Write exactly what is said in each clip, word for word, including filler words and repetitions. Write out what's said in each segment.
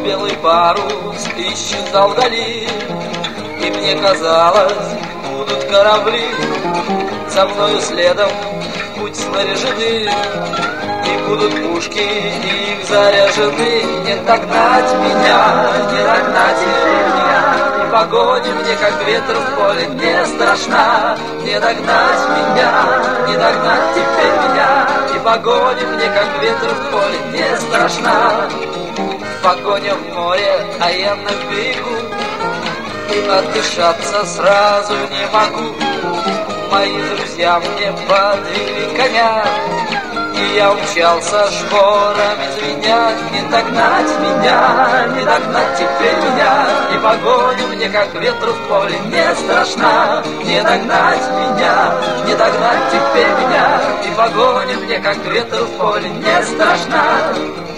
белый парус исчезал вдали, и мне казалось, будут корабли за мною следом в путь снаряжены, и будут пушки, и их заряжены. Не догнать меня, не догнать меня, и погоня мне, как ветер в поле, не страшна. Не догнать меня, не догнать теперь меня, и погоня мне, как ветер в поле, не страшна. Погоня в море, а я на берегу, и отдышаться сразу не могу. Мои друзья мне подвели коня, и я умчался шпорами звеня. Не догнать меня, не догнать теперь меня, и погоня мне, как ветру в поле, не страшна. Не догнать меня, не догнать теперь меня, и погоня мне, как ветру в поле, не страшна.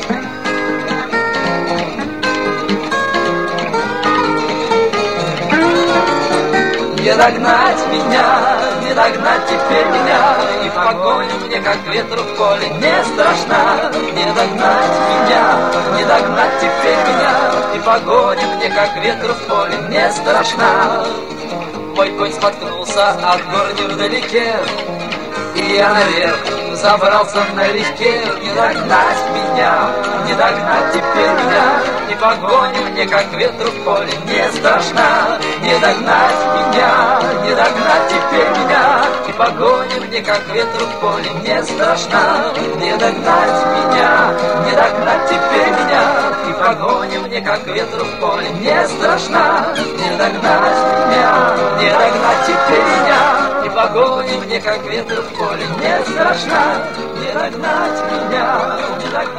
Не догнать меня, не догнать теперь меня, и погоня мне, как ветру в поле, не страшна. Не догнать меня, не догнать теперь меня, и погоня мне, как ветру в поле, не страшна. Мой конь споткнулся от гор невдалеке, и я наверх забрался налегке. Не догнать меня, не догнать теперь меня, и погоня мне, как ветру в поле, не страшна. Не догнать меня, не догнать теперь меня, и погоня мне, как ветру в поле, не страшна. Не догнать меня, не догнать теперь меня, и погоня мне, как ветру в поле, не страшна. Не догнать меня, не догнать теперь меня, и погоня мне, как ветру в поле, не страшна. Не догнать меня, не догнать.